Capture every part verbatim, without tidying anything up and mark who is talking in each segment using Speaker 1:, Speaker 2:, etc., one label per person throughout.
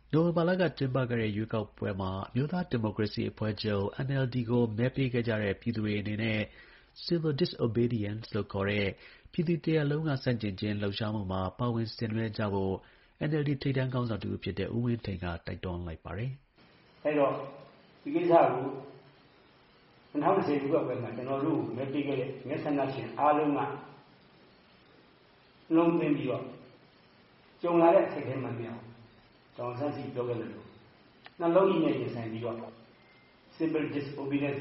Speaker 1: နိုဝင်ဘာလက ကျင်းပခဲ့တဲ့ ရွေးကောက်ပွဲမှာ အမျိုးသား ဒီမိုကရေစီအဖွဲ့ချုပ် အန်အယ်လ်ဒီ ကို မဲပေးခဲ့ကြတဲ့ ပြည်သူတွေအနေနဲ့ Civil Disobedience လို့ခေါ်တဲ့ ပြည်သူတစ်ရပ်လုံးက ဆန့်ကျင်ခြင်း လှုပ်ရှားမှုမှာ ပါဝင်ဆင်နွှဲကြဖို့ အန်အယ်လ်ဒီ ထိပ်တန်းခေါင်းဆောင်တစ်ဦးဖြစ်တဲ့ ဦးဝင်းထိန်က တိုက်တွန်းလိုက်ပါတယ်
Speaker 2: ။ “အဲဒီတော့ ဒီကိစ္စကို ၂၀၂၀ ရွေးကောက်ပွဲမှာ ကျွန်တော်တို့ကို မဲပေးခဲ့တဲ့ မဲဆန္ဒရှင်အားလုံးက နှလုံးသွင်းပြီးတော့ ကြုံလာတဲ့အခက်အခဲမှန်သမျှကို ဒေါ်အောင်ဆန်းစုကြည်ပြောခဲ့သလို နှလုံးရင်းနဲ့ရင်ဆိုင်ပြီးတော့ Civil Disobedience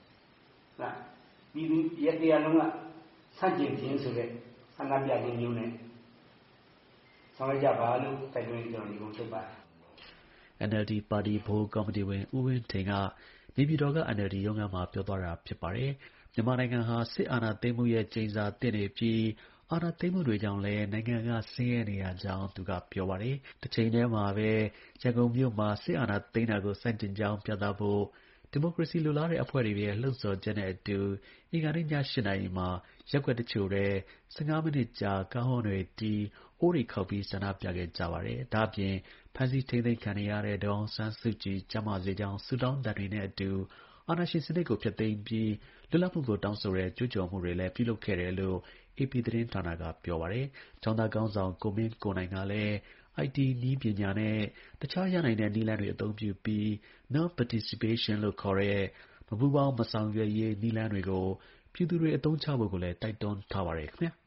Speaker 2: ပြည်သူတစ်ရပ်လုံးက ဆန့်ကျင်ခြင်းဆိုတဲ့ ဆန္ဒပြခြင်းမျိုးနဲ့ ဆောင်ရွက်ကြပါလို့ တိုက်တွန်းရင်း ကျွန်တော် နိဂုံးချုပ်ပါတယ်။”
Speaker 1: အန်အယ်လ်ဒီ ပါတီ ဗဟို ကော်မတီဝင် ဦးဝင်းထိန်က နေပြည်တော်က အန်အယ်လ်ဒီ ရုံးခန်းမှာ ပြောသွားတာ ဖြစ်ပါတယ်။ မြန်မာနိုင်ငံဟာ စစ်အာဏာသိမ်းမှုရဲ့ ကျိန်စာသင့်နေပြီး အာဏာသိမ်းမှုတွေကြောင့်လည်း နိုင်ငံက ဆင်းရဲနေရကြောင်း သူက ပြောပါတယ်။ တစ်ချိန်တည်းမှာပဲ ရန်ကုန်မြို့မှာ စစ်အာဏာသိမ်းတာကို ဆန့်ကျင်ကြောင်း ပြသဖို့ ဒီမိုကရေစီ လိုလားတဲ့ အဖွဲ့တွေရဲ့ လှုံ့ဆော်ချက်နဲ့အတူ အင်္ဂါနေ့ည ၈ နာရီမှာ ရပ်ကွက်တစ်ချို့ထဲ ၁၅ မိနစ်ကြာ ကားဟွန်းတွေတီး အိုးတွေခေါက်ပြီး ဆန္ဒပြခဲ့ကြပါတယ်။ ဒါ့အပြင် ဖမ်းဆီး ထိန်းသိမ်းခံနေရတဲ့ ဒေါ်အောင်ဆန်းစုကြည် ကျန်းမာစေကြောင်း ဆုတောင်းသံတွေနဲ့အတူ အာဏာရှင်စနစ်ကို ဖျက်သိမ်းပြီး လွတ်လပ်မှုကို တောင်းဆိုတဲ့ ကြွေးကြော်မှုတွေလည်း ပြုလုပ်ခဲ့တယ်လို့ အေပီ သတင်းဌာနက ပြောပါတယ်။ ကျောင်းသားခေါင်းဆောင် ကိုမင်းကိုနိုင်ကလည်း အိုင်တီ နည်းပညာနဲ့ တခြား ရနိုင်တဲ့ နည်းလမ်းတွေ အသုံးပြုပြီး Non-participation လို့ခေါ်တဲ့ မပူးပေါင်း မဆောင်ရွက်ရေး နည်းလမ်းတွေကို ပြည်သူတွေ အသုံးချဖို့ကိုလည်း တိုက်တွန်းထားပါတယ် ခင်ဗျာ။